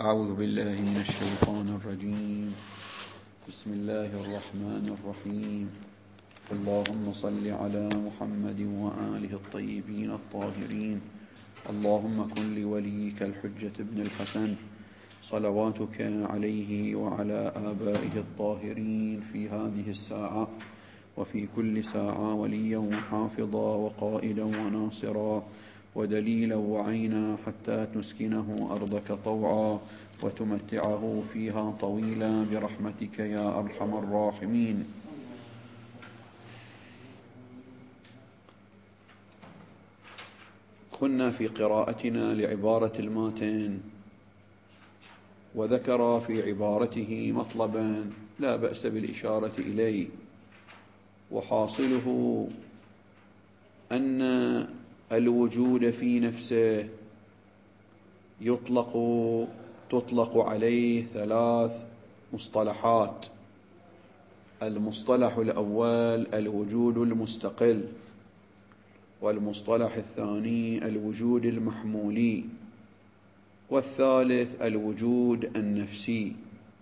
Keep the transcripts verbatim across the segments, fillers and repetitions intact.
أعوذ بالله من الشيطان الرجيم. بسم الله الرحمن الرحيم. اللهم صل على محمد وآله الطيبين الطاهرين. اللهم كن لوليك الحجة ابن الحسن صلواتك عليه وعلى آبائه الطاهرين في هذه الساعة وفي كل ساعة وليا وحافظا وقائدا وناصرا ودليلا وعينا حتى تسكنه أرضك طوعا وتمتعه فيها طويلا برحمتك يا أرحم الراحمين. كنا في قراءتنا لعبارة الماتن، وذكر في عبارته مطلبا لا بأس بالإشارة إليه، وحاصله أن الوجود في نفسه يطلق تطلق عليه ثلاث مصطلحات. المصطلح الأول الوجود المستقل، والمصطلح الثاني الوجود المحمولي، والثالث الوجود النفسي.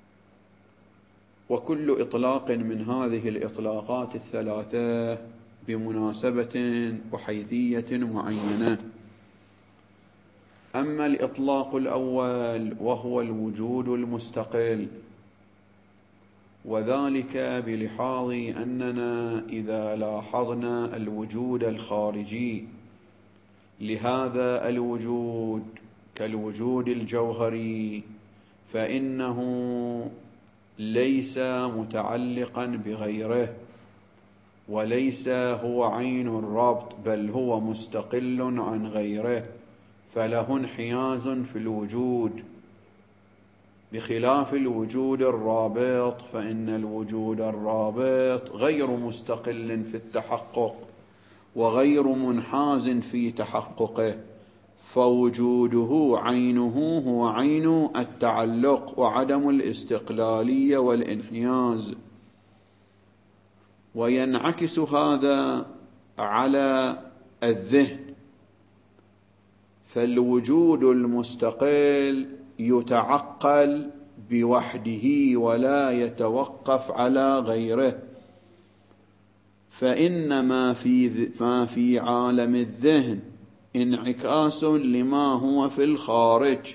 وكل إطلاق من هذه الإطلاقات الثلاثة بمناسبة وحيثية معينة. أما الإطلاق الأول وهو الوجود المستقل، وذلك بلحاظ أننا إذا لاحظنا الوجود الخارجي لهذا الوجود كالوجود الجوهري فإنه ليس متعلقا بغيره، وليس هو عين الربط، بل هو مستقل عن غيره، فله انحياز في الوجود، بخلاف الوجود الرابط فإن الوجود الرابط غير مستقل في التحقق وغير منحاز في تحققه، فوجوده عينه هو عين التعلق وعدم الاستقلالية والانحياز. وينعكس هذا على الذهن، فالوجود المستقل يتعقل بوحده ولا يتوقف على غيره، فإنما في ما في عالم الذهن انعكاس لما هو في الخارج،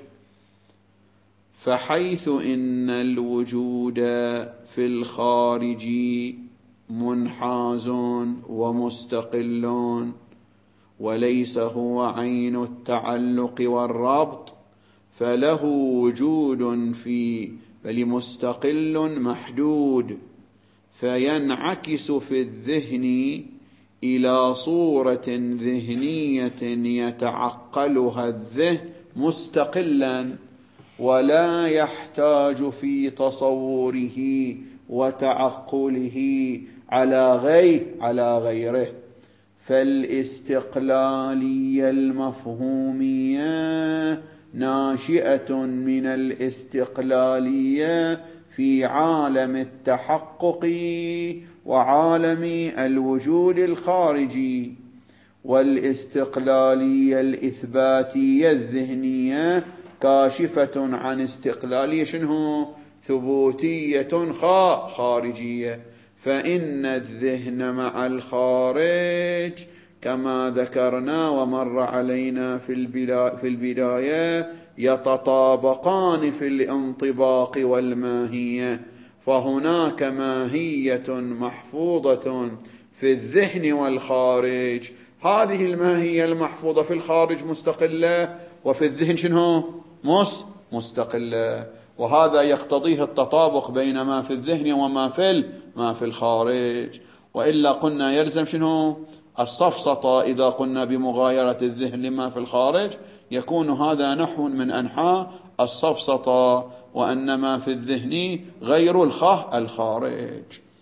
فحيث إن الوجود في الخارج منحاز ومستقل وليس هو عين التعلق والربط، فله وجود في بل مستقل محدود، فينعكس في الذهن إلى صورة ذهنية يتعقلها الذهن مستقلا، ولا يحتاج في تصوره وتعقله على غير على غيره. فالاستقلالية المفهومية ناشئة من الاستقلالية في عالم التحقق وعالم الوجود الخارجي، والاستقلالية الإثباتية الذهنية كاشفة عن استقلالية شنو؟ ثبوتية خارجية. فإن الذهن مع الخارج كما ذكرنا ومر علينا في البداية يتطابقان في الانطباق والماهية، فهناك ماهية محفوظة في الذهن والخارج، هذه الماهية المحفوظة في الخارج مستقلة وفي الذهن شنو؟ مس مستقلة. وهذا يقتضيه التطابق بين ما في الذهن وما في ما في الخارج، وإلا قلنا يلزم شنو؟ السفسطة. إذا قلنا بمغايرة الذهن لما في الخارج يكون هذا نحو من أنحاء السفسطة، وأن ما في الذهن غير الخه الخارج.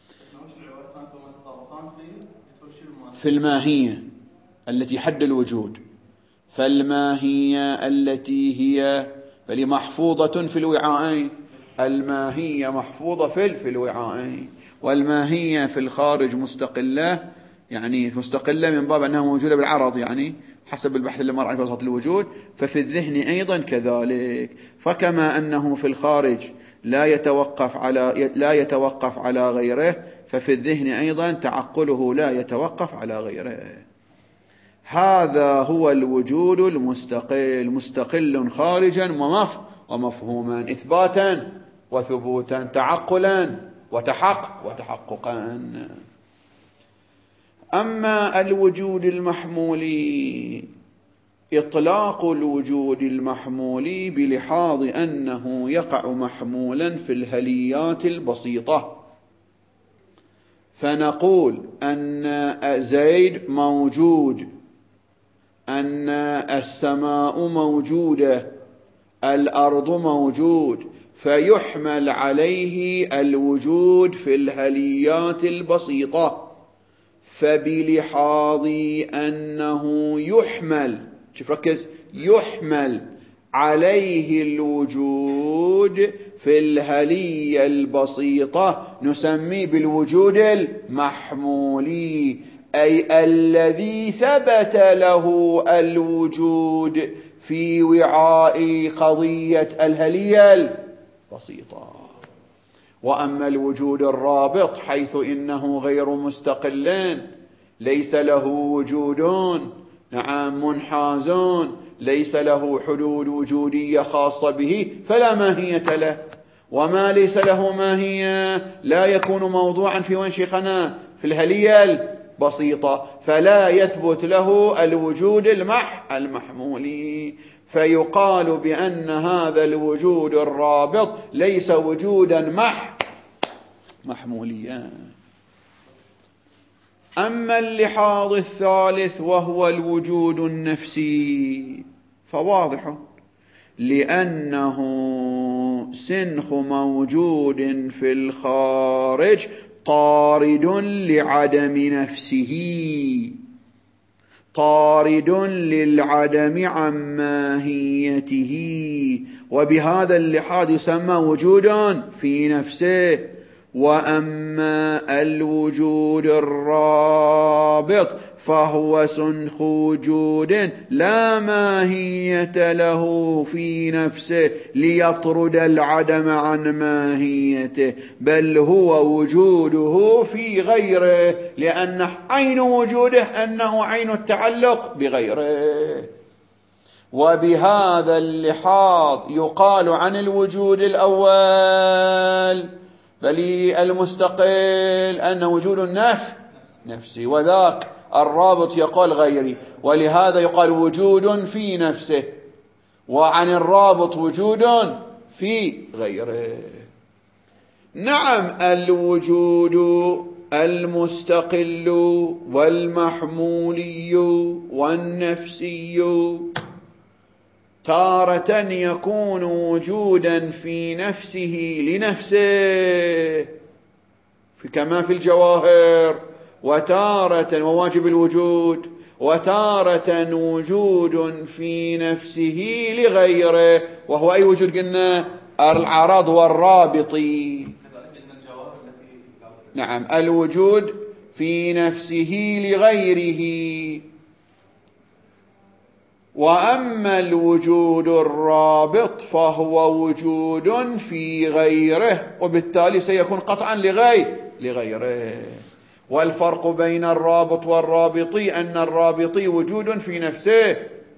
في الماهية التي حد الوجود، فالماهية التي هي بل محفوظة في الوعاءين، الماهية محفوظة في في الوعاءين، والماهية في الخارج مستقلة، يعني مستقلة من باب أنها موجودة بالعرض، يعني حسب البحث اللي مر عن فلسفة الوجود، ففي الذهن أيضا كذلك. فكما أنه في الخارج لا يتوقف على لا يتوقف على غيره، ففي الذهن أيضا تعقله لا يتوقف على غيره. هذا هو الوجود المستقل، مستقل خارجا ومف ومفهوما، إثباتا وثبوتا، تعقلا وتحق وتحققا. أما الوجود المحمولي، إطلاق الوجود المحمولي بلحاظ أنه يقع محمولا في الهليات البسيطة، فنقول أن زيد موجود، أن السماء موجودة، الأرض موجود، فيحمل عليه الوجود في الهليات البسيطة. فبلحاظ أنه يحمل، شوف ركز، يحمل عليه الوجود في الهلية البسيطة نسميه بالوجود المحمولي، أي الذي ثبت له الوجود في وعاء قضية الهلية البسيطة. وأما الوجود الرابط حيث إنه غير مستقل، ليس له وجودون، نعم منحازون، ليس له حلول وجودية خاصة به، فلا ماهية له. وما ليس له ماهية لا يكون موضوعا في وانشخنا في الهلية البسيطة، فلا يثبت له الوجود المح المحمولي. فيقال بأن هذا الوجود الرابط ليس وجودا مح محموليا. أما اللحاظ الثالث وهو الوجود النفسي فواضح، لأنه سنخ موجود في الخارج طارد لعدم نفسه، طارد للعدم عن ماهيته، وبهذا اللحاظ يسمى وجودا في نفسه. وأما الوجود الرابط فهو سنخ وجود لا ماهية له في نفسه ليطرد العدم عن ماهيته، بل هو وجوده في غيره، لأن عين وجوده أنه عين التعلق بغيره. وبهذا اللحاظ يقال عن الوجود الأول بل المستقل أنه وجود النفس نفسي، وذاك الرابط يقال غيري، ولهذا يقال وجود في نفسه، وعن الرابط وجود في غيره. نعم الوجود المستقل والمحمولي والنفسي تارة يكون وجودا في نفسه لنفسه كما في الجواهر، وتارة وواجب الوجود، وتارة وجود في نفسه لغيره، وهو أي وجود قلنا؟ العرض والرابطي. نعم الوجود في نفسه لغيره. وأما الوجود الرابط فهو وجود في غيره، وبالتالي سيكون قطعا لغير لغيره. والفرق بين الرابط والرابطي أن الرابطي وجود في نفسه،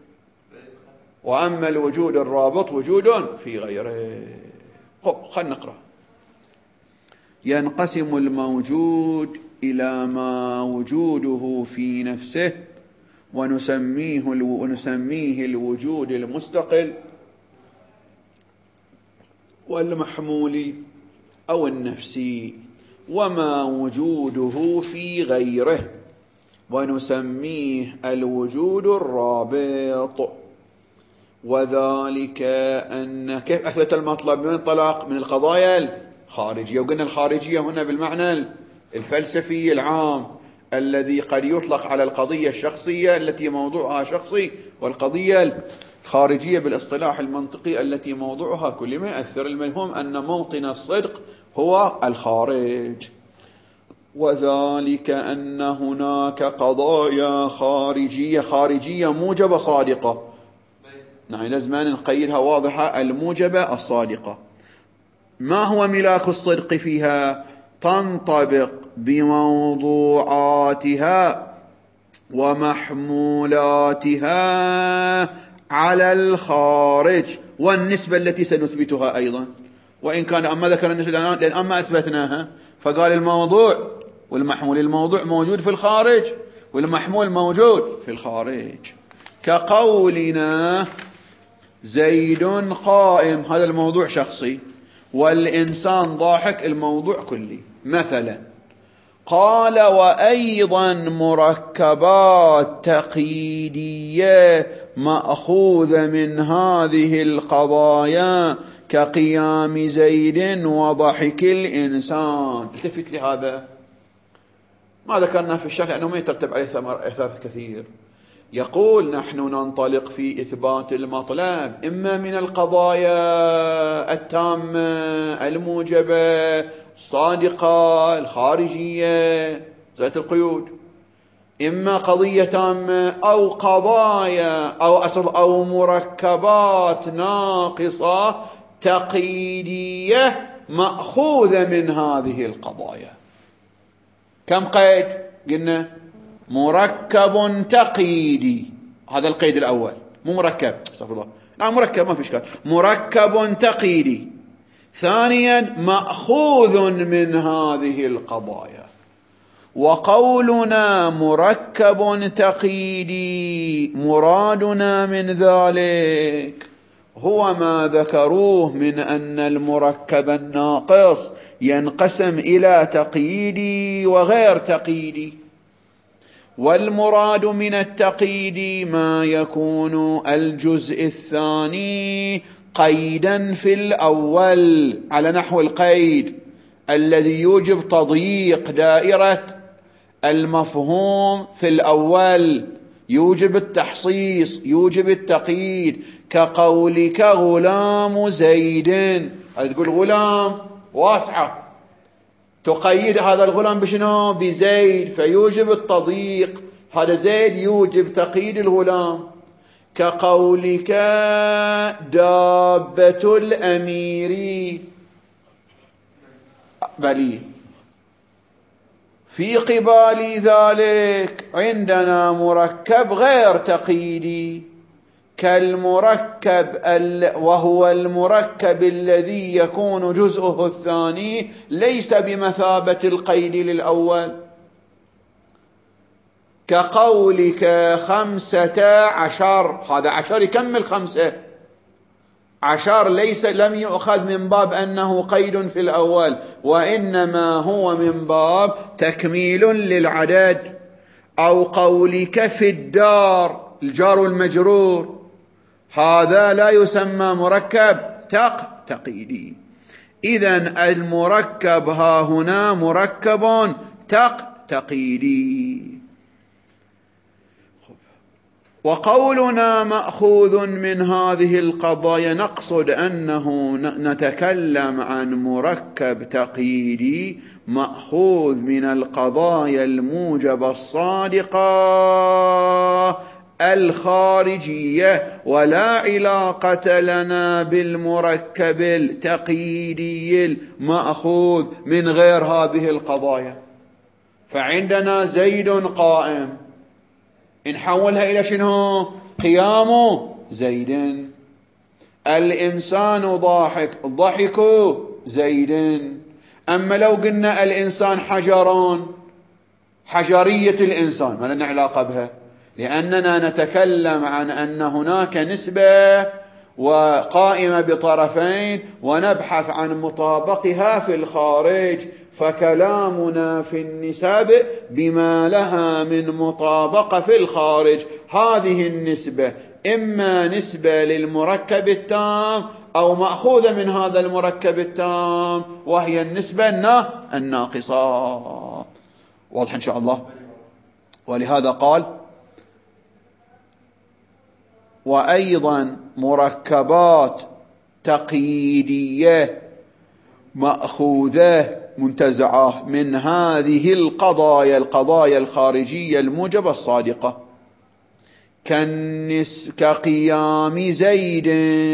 وأما الوجود الرابط وجود في غيره. خلنا نقرأ. ينقسم الموجود إلى ما وجوده في نفسه ونسميه ونسميه الوجود المستقل والمحمولي أو النفسي، وما وجوده في غيره ونسميه الوجود الرابط. وذلك أن كيف أثبت المطلب؟ من انطلاق من القضايا الخارجية، وقلنا الخارجية هنا بالمعنى الفلسفي العام الذي قد يطلق على القضية الشخصية التي موضوعها شخصي، والقضية الخارجية بالاصطلاح المنطقي التي موضوعها كل ما يأثر. المهم أن موطن الصدق هو الخارج. وذلك أن هناك قضايا خارجية خارجية موجبة صادقة. نعم لازم نقيدها واضحة، الموجبة الصادقة. ما هو ملاك الصدق فيها؟ تنطبق بموضوعاتها ومحمولاتها على الخارج، والنسبة التي سنثبتها أيضا، وإن كان أما ذكر النسبة لأن أما أثبتناها، فقال الموضوع والمحمول. الموضوع موجود في الخارج والمحمول موجود في الخارج. كقولنا زيد قائم، هذا الموضوع شخصي، والإنسان ضاحك الموضوع كلي. مثلا قال وأيضا مركبات تقييدية مأخوذة من هذه القضايا كقيام زيد وضحك الإنسان. التفت لهذا، ما ذكرنا في الشرح لأنه ما يترتب عليه أثر كثير. يقول نحن ننطلق في إثبات المطلب إما من القضايا التامة الموجبة الصادقة الخارجية ذات القيود، إما قضية تامة أو قضايا أو أصل أو مركبات ناقصة تقييدية مأخوذة من هذه القضايا. كم قيد قلنا؟ مركب تقييدي، هذا القيد الأول. مو مركب، استغفر الله، نعم مركب ما في إشكال، مركب تقييدي. ثانيا مأخوذ من هذه القضايا. وقولنا مركب تقييدي مرادنا من ذلك هو ما ذكروه من أن المركب الناقص ينقسم إلى تقييدي وغير تقييدي، والمراد من التقييد ما يكون الجزء الثاني قيدا في الأول على نحو القيد الذي يوجب تضييق دائرة المفهوم في الأول، يوجب التحصيص، يوجب التقييد. كقولك غلام زيد، هذا تقول غلام واسعة، تقيد هذا الغلام بشنو؟ بزيد، فيوجب التضييق، هذا زيد يوجب تقييد الغلام. كقولك دابة الأمير بلي. في قبال ذلك عندنا مركب غير تقييدي كالمركب وهو المركب الذي يكون جزءه الثاني ليس بمثابة القيد للأول. كقولك خمسة عشر، هذا عشر يكمل خمسة، عشر ليس لم يؤخذ من باب أنه قيد في الأول، وإنما هو من باب تكميل للعدد. أو قولك في الدار، الجار والمجرور، هذا لا يسمى مركب تق تقييدي. إذن المركب ها هنا مركب تق تقييدي. وقولنا مأخوذ من هذه القضايا نقصد أنه نتكلم عن مركب تقييدي مأخوذ من القضايا الموجبة الصادقة الخارجية، ولا علاقة لنا بالمركب التقييدي المأخوذ من غير هذه القضايا. فعندنا زيد قائم، نحولها إلى شنو؟ قيام زيد. الإنسان ضاحك، ضحك زيد. أما لو قلنا الإنسان حجران، حجرية الإنسان ما لنا علاقة بها، لأننا نتكلم عن أن هناك نسبة وقائمة بطرفين ونبحث عن مطابقها في الخارج، فكلامنا في النسب بما لها من مطابقة في الخارج. هذه النسبة إما نسبة للمركب التام أو مأخوذة من هذا المركب التام، وهي النسبة الناقصة. واضح إن شاء الله. ولهذا قال وأيضا مركبات تقييدية مأخوذة منتزعة من هذه القضايا القضايا الخارجية الموجبة الصادقة، كالنس كقيام زيد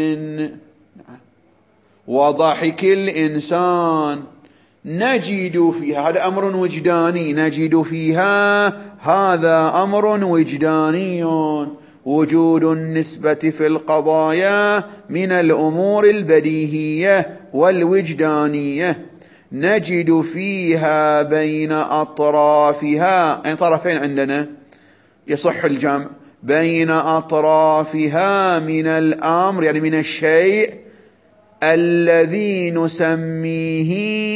وضحك الإنسان، نجد فيها، هذا أمر وجداني، نجد فيها، هذا أمر وجداني، وجود النسبة في القضايا من الأمور البديهية والوجدانية، نجد فيها بين أطرافها، يعني طرفين عندنا يصح الجمع، بين أطرافها من الأمر يعني من الشيء الذي نسميه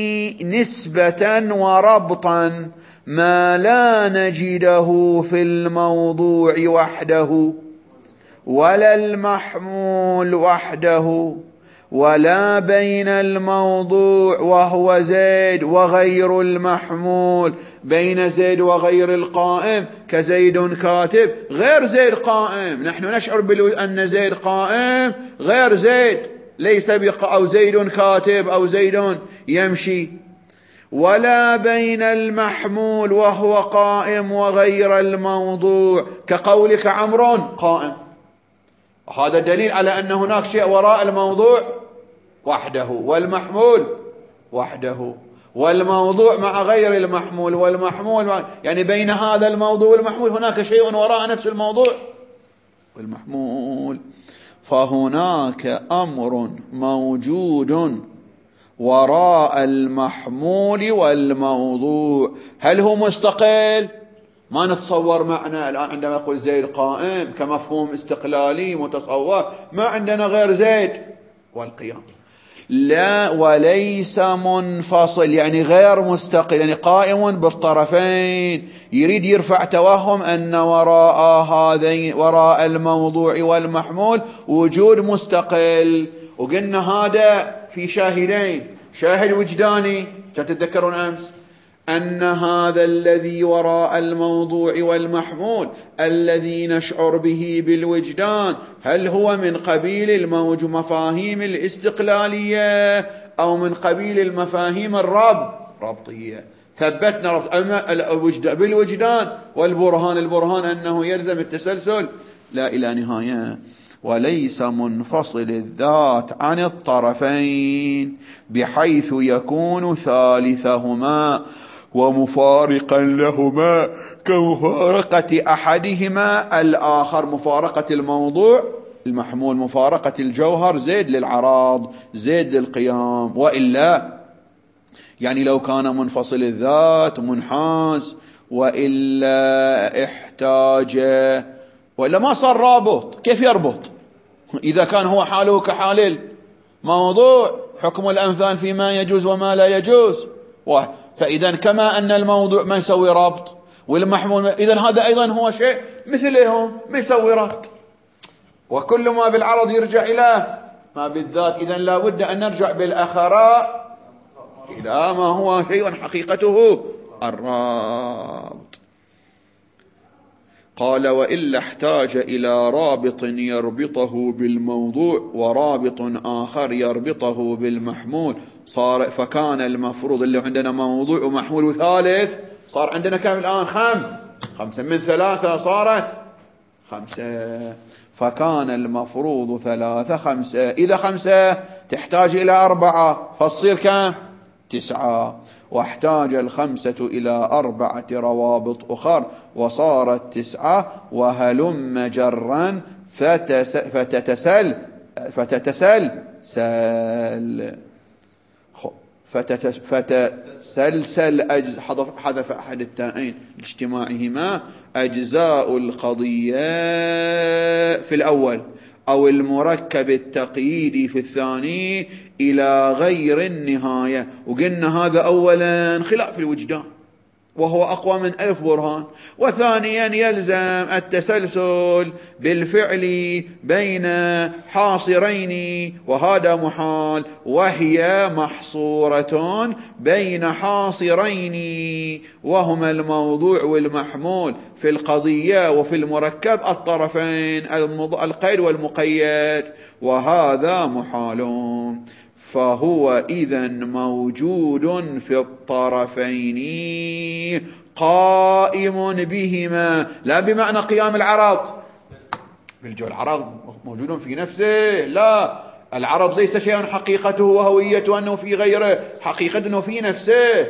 نسبة وربطا ما لا نجده في الموضوع وحده ولا المحمول وحده، ولا بين الموضوع وهو زيد وغير المحمول، بين زيد وغير القائم، كزيد كاتب غير زيد قائم، نحن نشعر بأن زيد قائم غير زيد ليس بق أو زيد كاتب أو زيد يمشي، ولا بين المحمول وهو قائم وغير الموضوع، كقولك عمرو قائم، هذا دليل على أن هناك شيء وراء الموضوع وحده والمحمول وحده، والموضوع مع غير المحمول والمحمول مع يعني بين هذا الموضوع والمحمول هناك شيء وراء نفس الموضوع والمحمول، فهناك أمر موجود وراء المحمول والموضوع. هل هو مستقل؟ ما نتصور معنا الآن عندما يقول زيد قائم كمفهوم استقلالي متصور، ما عندنا غير زيد والقيام، لا، وليس منفصل يعني غير مستقل، يعني قائم بالطرفين، يريد يرفع توهم أن وراء هذين وراء الموضوع والمحمول وجود مستقل. وقلنا هذا في شاهدين، شاهد وجداني تتذكرون أمس أن هذا الذي وراء الموضوع والمحمول الذي نشعر به بالوجدان هل هو من قبيل الموج مفاهيم الاستقلالية أو من قبيل المفاهيم الربط ربطية، ثبتنا ربط بالوجدان والبرهان، البرهان أنه يلزم التسلسل لا إلى نهاية، وليس منفصل الذات عن الطرفين بحيث يكون ثالثهما ومفارقا لهما كمفارقة أحدهما الآخر، مفارقة الموضوع المحمول، مفارقة الجوهر زيد للعراض زيد للقيام، وإلا يعني لو كان منفصل الذات منحاز وإلا احتاج، وإلا ما صار رابط، كيف يربط إذا كان هو حاله كحال الموضوع، حكم الأمثال فيما يجوز وما لا يجوز، فإذا كما أن الموضوع ما يسوي ربط والمحمول، إذا هذا أيضا هو شيء مثلهم ما يسوي ربط، وكل ما بالعرض يرجع إلى ما بالذات، إذا لا بد أن نرجع بالأخراء إلى ما هو شيء حقيقته الرابط. قال وإلا احتاج إلى رابط يربطه بالموضوع ورابط آخر يربطه بالمحمول، صار فكان المفروض اللي عندنا موضوع ومحمول وثالث، صار عندنا كم الآن؟ خم خمسة من ثلاثة صارت خمسة، فكان المفروض ثلاثة خمسة، إذا خمسة تحتاج إلى أربعة فتصير كم؟ تسعة، واحتاج الخمسة إلى أربعة روابط أخر وصارت تسعة، وهلم جرا فتتسل فتتسل سل فتتسلسل أجز حذف أحد التائين لاجتماعهما أجزاء القضية في الأول أو المركب التقييدي في الثاني إلى غير النهاية. وقلنا هذا أولا خلاف الوجدان وهو أقوى من ألف برهان، وثانيا يلزم التسلسل بالفعل بين حاصرين وهذا محال، وهي محصورة بين حاصرين وهما الموضوع والمحمول في القضية وفي المركب الطرفين القيد والمقيد، وهذا محال. فهو إذن موجود في الطرفين قائم بهما، لا بمعنى قيام العرض بالجو، العرض موجود في نفسه، لا، العرض ليس شيئا حقيقته وهويته أنه في غيره، حقيقة أنه في نفسه.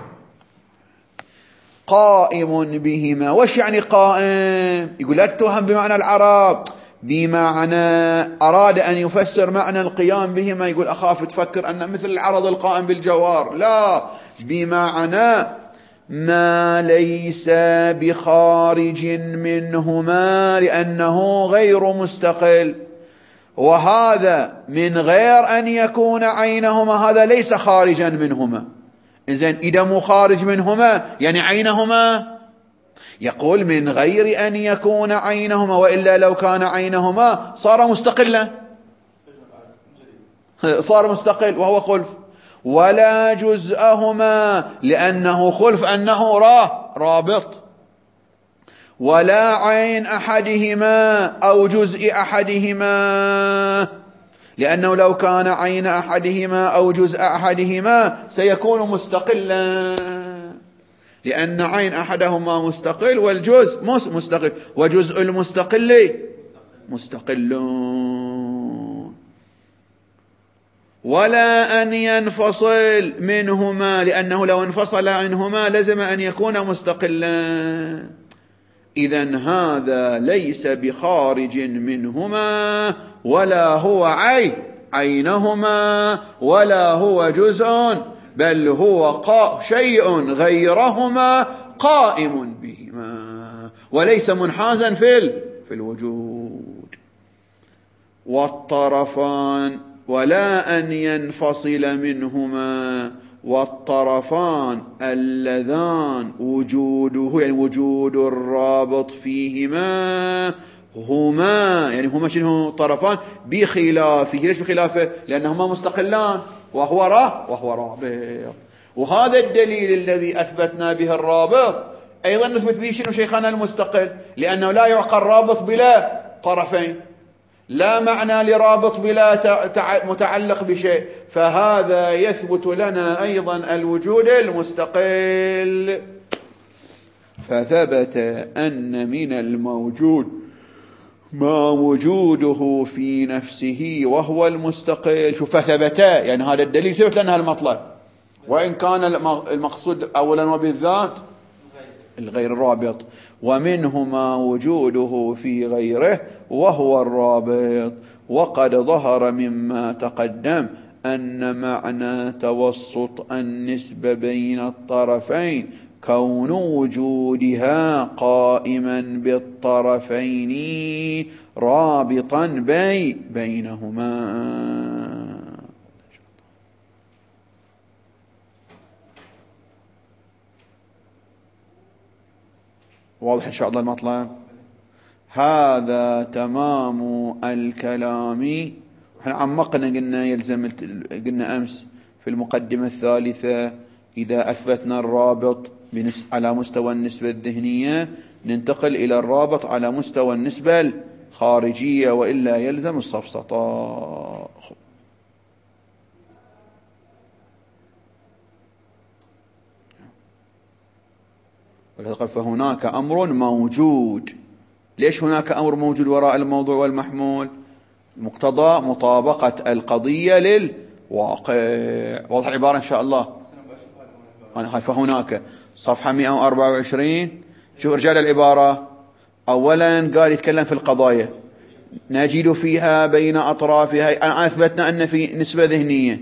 قائم بهما. وش يعني قائم؟ يقول لا تتوهم بمعنى العرض، بمعنى أراد أن يفسر معنى القيام بهما، يقول أخاف تفكر أن مثل العرض القائم بالجوار، لا، بمعنى ما ليس بخارج منهما لأنه غير مستقل، وهذا من غير أن يكون عينهما، هذا ليس خارجا منهما. إذن إذا مو خارج منهما يعني عينهما، يقول من غير أن يكون عينهما، وإلا لو كان عينهما صار مستقلا، صار مستقل وهو خلف. ولا جزءهما لأنه خلف أنه راه رابط، ولا عين أحدهما أو جزء أحدهما، لأنه لو كان عين أحدهما أو جزء أحدهما سيكون مستقلا، لأن عين أحدهما مستقل والجزء مستقل، وجزء المستقل مستقل. ولا أن ينفصل منهما، لأنه لو انفصل عنهما لزم أن يكون مستقلا. إذن هذا ليس بخارج منهما، ولا هو عين عينهما، ولا هو جزء، بل هو قا شيء غيرهما قائم بهما، وليس منحازا في في الوجود. والطرفان ولا أن ينفصل منهما، والطرفان اللذان وجوده يعني وجود الرابط فيهما هما، يعني هما شنو طرفان بخلافه. ليش بخلافه؟ لأنهما مستقلان، وهو راه وهو رابط. وهذا الدليل الذي أثبتنا به الرابط أيضا نثبت به شنو شيخنا المستقل، لأنه لا يعقل رابط بلا طرفين، لا معنى لرابط بلا متعلق بشيء، فهذا يثبت لنا أيضا الوجود المستقل. فثبت أن من الموجود ما وجوده في نفسه وهو المستقل. شوف، فثبتا يعني هذا الدليل ثبت لنا المطلب، وإن كان المقصود أولا وبالذات الغير الرابط. ومنه ما وجوده في غيره وهو الرابط. وقد ظهر مما تقدم أن معنى توسط النسبة بين الطرفين كون وجودها قائما بالطرفين رابطا بي بينهما. واضح إن شاء الله المطلب؟ هذا تمام الكلام. احنا عمقنا، قلنا يلزم، قلنا أمس في المقدمة الثالثة إذا أثبتنا الرابط على مستوى النسبة الذهنية ننتقل إلى الرابط على مستوى النسبة الخارجية، وإلا يلزم السفسطاء. فهناك أمر موجود. ليش هناك أمر موجود وراء الموضوع والمحمول؟ مقتضى مطابقة القضية للواقع. واضح العبارة إن شاء الله؟ فهناك صفحة مئة وأربعة وعشرين. شوف رجال العبارة. أولا قال يتكلم في القضايا نجد فيها بين أطرافها، أنا أثبتنا أن في نسبة ذهنية،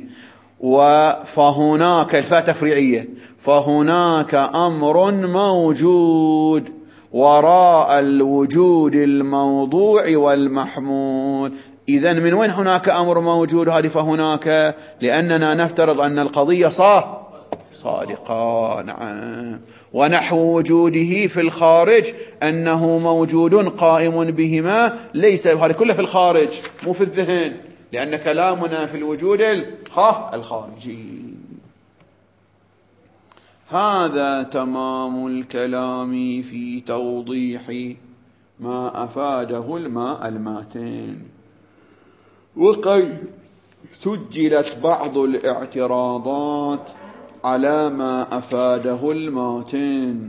فهناك الفاء تفريعية، فهناك أمر موجود وراء الوجود الموضوع والمحمول. إذن من وين هناك أمر موجود؟ هذه فهناك، لأننا نفترض أن القضية صح صادقة. نعم. ونحو وجوده في الخارج أنه موجود قائم بهما، ليس هذا كله في الخارج مو في الذهن، لأن كلامنا في الوجود الخارجي. هذا تمام الكلام في توضيح ما أفاده الماء الماتين. وقد سجلت بعض الاعتراضات على ما أفاده الماتن.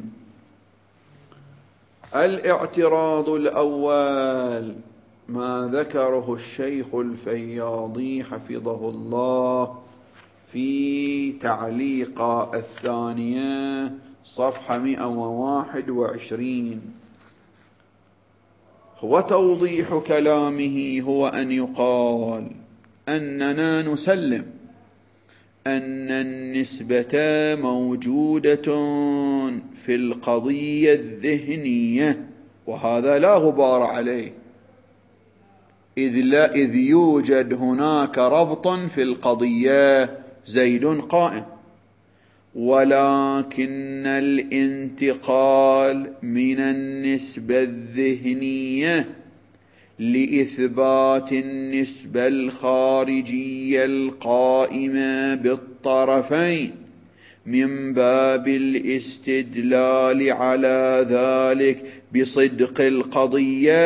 الاعتراض الأول ما ذكره الشيخ الفياضي حفظه الله في تعليق الثانية صفحة مئة وواحد وعشرين. وتوضيح كلامه هو أن يقال أننا نسلم أن النسبة موجودة في القضية الذهنية، وهذا لا غبار عليه، إذ, لا إذ يوجد هناك ربط في القضية، زيد قائم، ولكن الانتقال من النسبة الذهنية لإثبات النسبة الخارجية القائمة بالطرفين من باب الاستدلال على ذلك بصدق القضية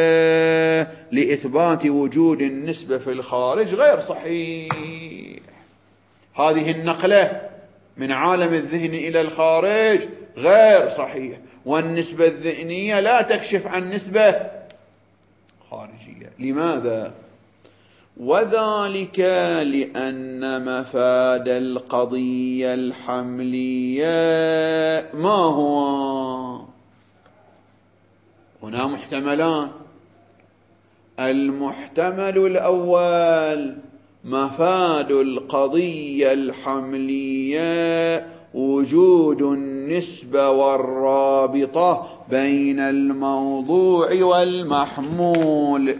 لإثبات وجود النسبة في الخارج غير صحيح. هذه النقلة من عالم الذهن إلى الخارج غير صحيح، والنسبة الذهنية لا تكشف عن نسبة خارجية. لماذا؟ وذلك لأن مفاد القضية الحملية ما هو؟ هنا محتملان. المحتمل الأول مفاد القضية الحملية وجود النسبة والرابطة بين الموضوع والمحمول،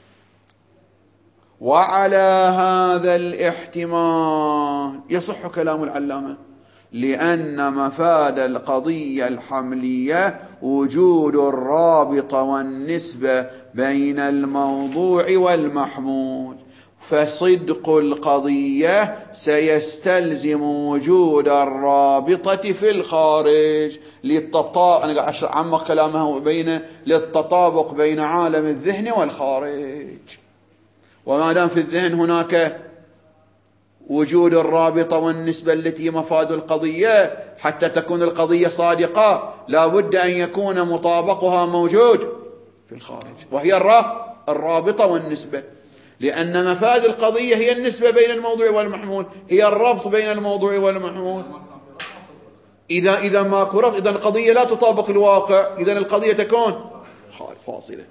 وعلى هذا الاحتمال يصح كلام العلامة، لأن مفاد القضية الحملية وجود الرابطة والنسبة بين الموضوع والمحمول، فصدق القضية سيستلزم وجود الرابطة في الخارج للتطابق. أنا قاعد أعمق كلامه بين للتطابق بين عالم الذهن والخارج، وما دام في الذهن هناك وجود الرابطة والنسبة التي مفاد القضية، حتى تكون القضية صادقة لا بد أن يكون مطابقها موجود في الخارج، وهي الرابطة والنسبة، لأن مفاد القضية هي النسبة بين الموضوع والمحمول، هي الربط بين الموضوع والمحمول. إذا إذا ما ربط، إذا القضية لا تطابق الواقع، إذا القضية تكون فاصلة.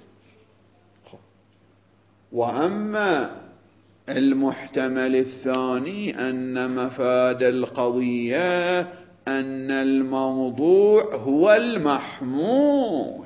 وأما المحتمل الثاني أن مفاد القضية أن الموضوع هو المحمول،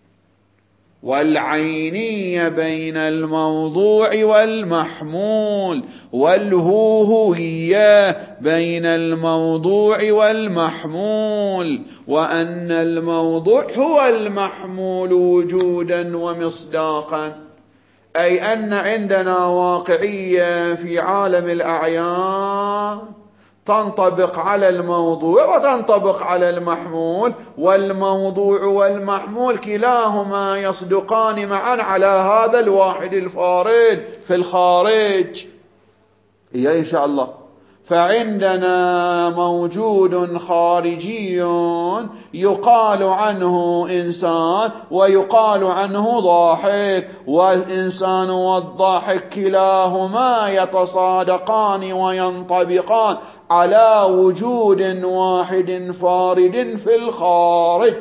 والعينية بين الموضوع والمحمول، والهوهية بين الموضوع والمحمول، وأن الموضوع هو المحمول وجودا ومصداقا، أي أن عندنا واقعية في عالم الأعيان تنطبق على الموضوع وتنطبق على المحمول، والموضوع والمحمول كلاهما يصدقان معا على هذا الواحد الفارد في الخارج. إيه إن شاء الله. فعندنا موجود خارجي يقال عنه إنسان ويقال عنه ضاحك، والإنسان والضاحك كلاهما يتصادقان وينطبقان على وجود واحد فارد في الخارج.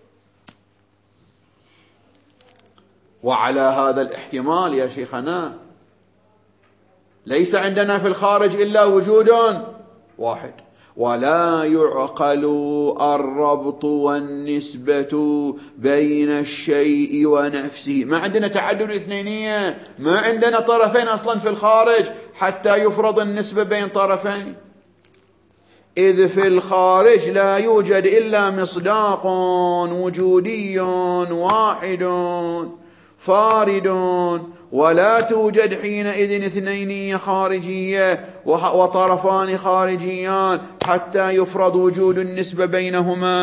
وعلى هذا الاحتمال يا شيخنا ليس عندنا في الخارج إلا وجود واحد، ولا يعقل الربط والنسبة بين الشيء ونفسه. ما عندنا تعدد اثنينية، ما عندنا طرفين أصلا في الخارج حتى يفرض النسبة بين طرفين، إذ في الخارج لا يوجد إلا مصداق وجودي واحد فارد، ولا توجد حينئذ اثنين خارجية وطرفان خارجيان حتى يفرض وجود النسبة بينهما.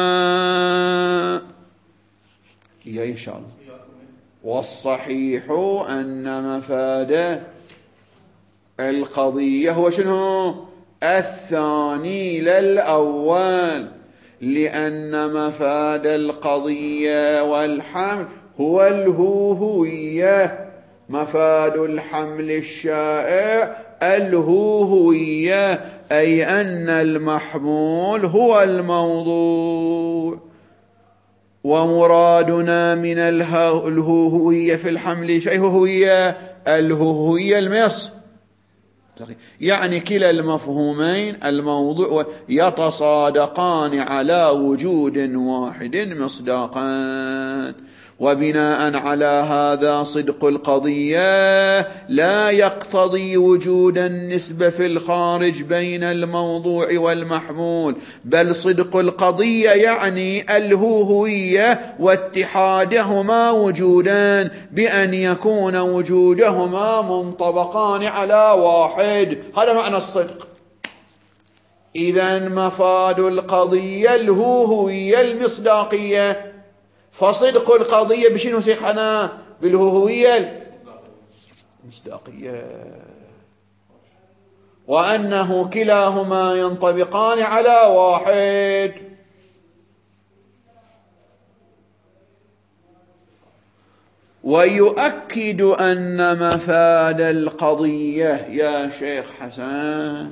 إيه إن شاء الله. والصحيح أن مفاده القضية هو شنو؟ الثاني للأول، لأن مفاد القضية والحمل هو الهوهوية. مفاد الحمل الشائع الهوهوية، أي أن المحمول هو الموضوع. ومرادنا من الهوهوية في الحمل شيء هوهوية الهوهوية المص، يعني كلا المفهومين الموضوع يتصادقان على وجود واحد مصداقان. وبناء على هذا صدق القضية لا يقتضي وجود النسبة في الخارج بين الموضوع والمحمول، بل صدق القضية يعني الهوهوية واتحادهما وجودان بأن يكون وجودهما منطبقان على واحد. هذا معنى الصدق. إذن مفاد القضية الهوهوية المصداقية، فصدق القضية بشنو شيخنا؟ بالهوهوية المصداقية، وأنه كلاهما ينطبقان على واحد. ويؤكد أن مفاد القضية يا شيخ حسن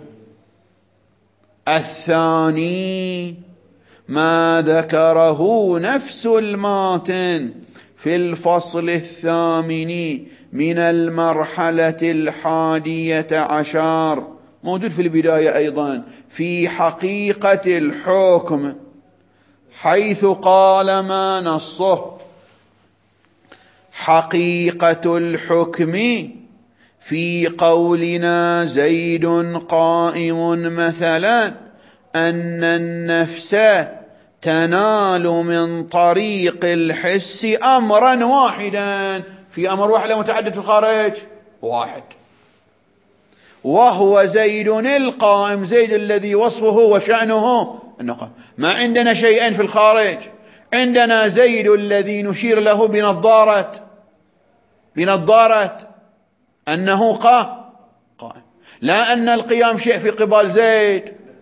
الثاني ما ذكره نفس الماتن في الفصل الثامن من المرحلة الحادية عشر، موجود في البداية أيضا، في حقيقة الحكم، حيث قال ما نصه: حقيقة الحكم في قولنا زيد قائم مثلا أن النفس تنال من طريق الحس أمرا واحدا. في أمر واحد متعدد في الخارج واحد، وهو زيد القائم، زيد الذي وصفه وشأنه النقام. ما عندنا شيئين في الخارج، عندنا زيد الذي نشير له بنظارة بنظارة أنه قائم، لا أن القيام شيء في قبال زيد.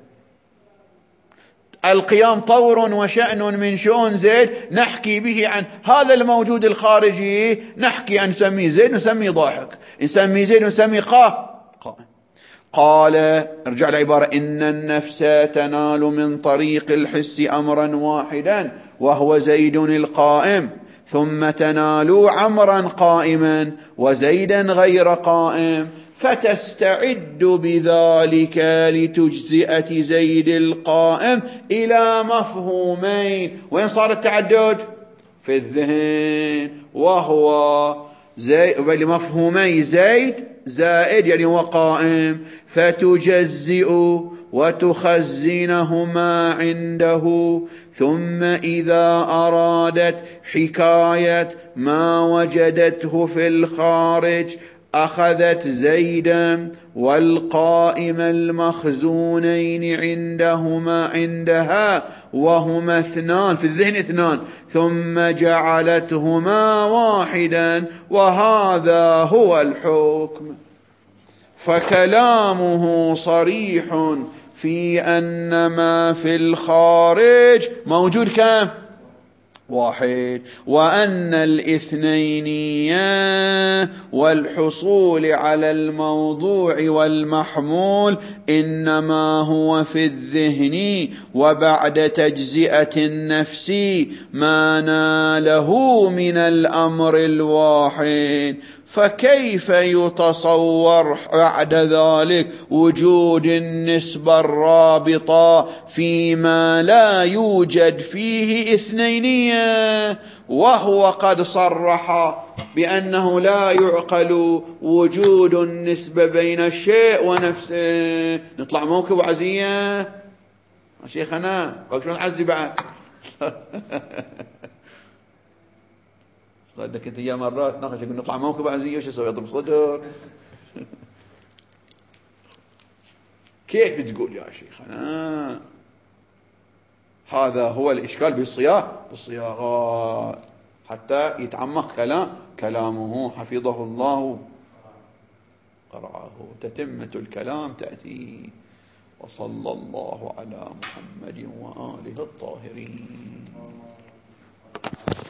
القيام طور وشأن من شؤون زيد نحكي به عن هذا الموجود الخارجي، نحكي عن نسميه زيد نسميه ضاحك، نسميه زيد نسميه قائم. قال ارجع العبارة: إن النفس تنال من طريق الحس أمرا واحدا وهو زيد القائم، ثم تنال عمرا قائما وزيدا غير قائم، فتستعد بذلك لتجزئة زيد القائم إلى مفهومين. وين صار التعدد؟ في الذهن، وهو زي مفهومي زيد زائد يعني هو قائم، فتجزئ وتخزنهما عنده، ثم إذا أرادت حكاية ما وجدته في الخارج أخذت زيدا والقائم المخزونين عندهما عندها وهما اثنان، في الذهن اثنان، ثم جعلتهما واحدا، وهذا هو الحكم. فكلامه صريح في أن ما في الخارج موجود كم؟ واحد، وأن الاثنينية والحصول على الموضوع والمحمول إنما هو في الذهن وبعد تجزئة النفس ما ناله من الأمر الواحد. فكيف يتصور بعد ذلك وجود النسبة الرابطة فيما لا يوجد فيه اثنينية، وهو قد صرح بأنه لا يعقل وجود النسبة بين الشيء ونفسه. نطلع موكب عزية شيخنا وقت نعزي بعد صار لك انت يا مرات ناقش يقول نطلع موكب عزية وش اسوي؟ اضرب صدر كيف تقول يا شيخنا؟ هذا هو الإشكال بالصياغة بالصياغات حتى يتعمق كلام كلامه حفظه الله قرعه، تتمة الكلام تأتي. وصلى الله على محمد وآله الطاهرين.